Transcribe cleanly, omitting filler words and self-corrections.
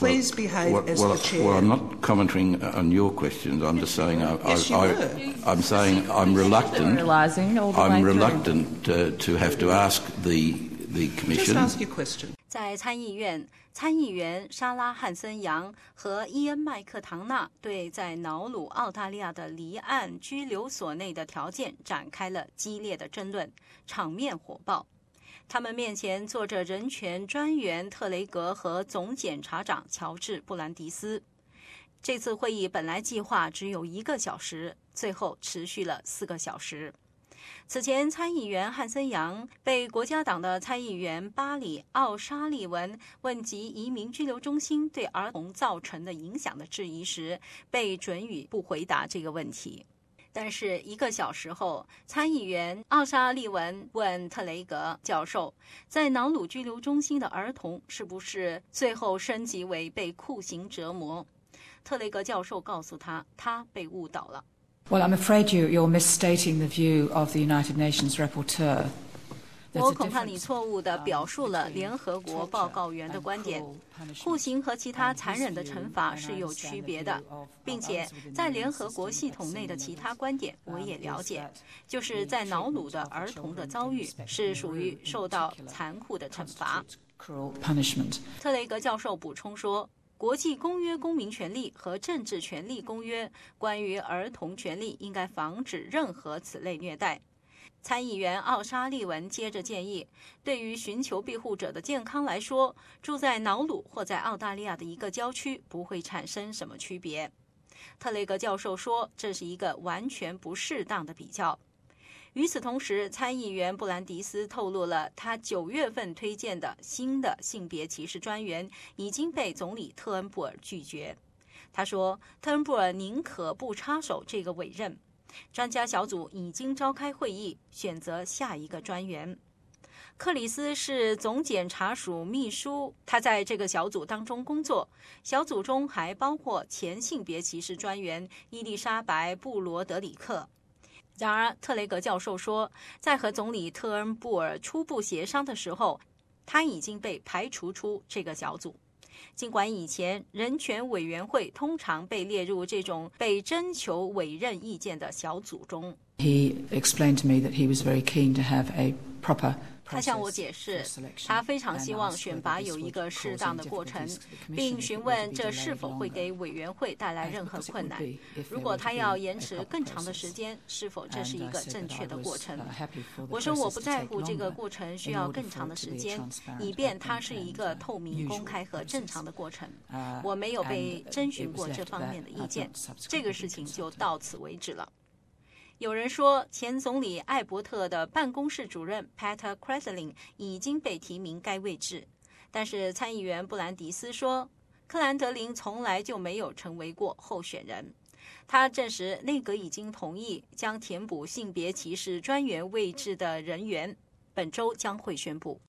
please behave as the chair. Well, I'm not commenting on your questions. I'm just saying Yes, you were. I'm saying I'm reluctant. I'm reluctant to have to ask the Commission. Just ask your question. 在参议院，参议员莎拉·汉森杨和伊恩·麦克唐纳对在瑙鲁澳大利亚的离岸拘留所内的条件展开了激烈的争论，场面火爆。他们面前坐着人权专员特雷格和总检察长乔治·布兰迪斯。这次会议本来计划只有1个小时，最后持续了4个小时。此前，参议员汉森杨被国家党的参议员巴里·奥沙利文问及移民拘留中心对儿童造成的影响的质疑时，被准予不回答这个问题。但是1个小时后，参议员奥沙利文问特雷格教授，在瑙鲁拘留中心的儿童是不是最后升级为被酷刑折磨？特雷格教授告诉他，他被误导了。 Well, I'm afraid you're misstating the view of the United Nations rapporteur. 我恐怕你错误地表述了联合国报告员的观点。酷刑和其他残忍的惩罚是有区别的，并且在联合国系统内的其他观点我也了解，就是在瑙鲁的儿童的遭遇是属于受到残酷的惩罚。特雷格教授补充说，国际公约公民权利和政治权利公约关于儿童权利应该防止任何此类虐待。参议员奥沙利文接着建议，对于寻求庇护者的健康来说，住在瑙鲁或在澳大利亚的一个郊区不会产生什么区别。特雷格教授说，这是一个完全不适当的比较。与此同时，参议员布兰迪斯透露了他9月份推荐的新的性别歧视专员已经被总理特恩布尔拒绝。他说，特恩布尔宁可不插手这个委任。专家小组已经召开会议，选择下一个专员。克里斯是总检察署秘书，他在这个小组当中工作。小组中还包括前性别歧视专员伊丽莎白·布罗德里克。然而，特雷格教授说，在和总理特恩布尔初步协商的时候，他已经被排除出这个小组。尽管以前人权委员会通常被列入这种被征求委任意见的小组中。 He explained to me that he was very keen to have a proper 他向我解释，他非常希望选拔有一个适当的过程，并询问这是否会给委员会带来任何困难。如果他要延迟更长的时间，是否这是一个正确的过程？我说我不在乎这个过程需要更长的时间，以便它是一个透明、公开和正常的过程。我没有被征询过这方面的意见，这个事情就到此为止了。有人说，前总理艾伯特的办公室主任 Peter Kreslin 已经被提名该位置，但是参议员布兰迪斯说，克兰德林从来就没有成为过候选人。他证实内阁已经同意将填补性别歧视专员位置的人员，本周将会宣布。